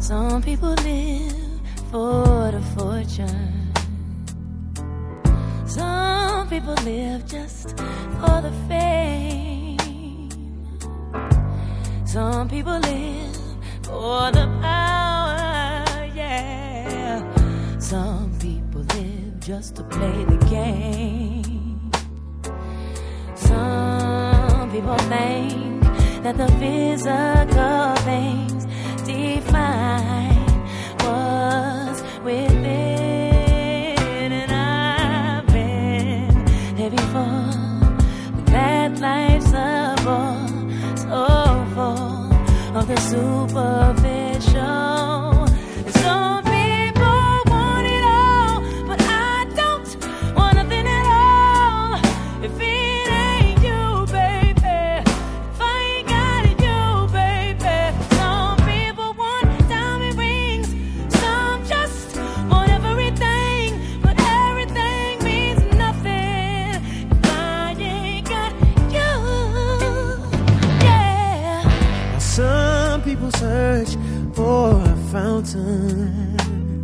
Some people live for the fortune. Some people live just for the fame. Some people live for the power, yeah. Some people live just to play the game. Some people think that the physical things define what's within. And I've been there before, but that life's a bore, so full of the superficial. And some people want it all, but I don't want nothing at all. If it ain't you, baby, if I ain't got it, you, baby. Some people want diamond rings, some just want everything, but everything means nothing if I ain't got you, yeah. Some people search for a fountain,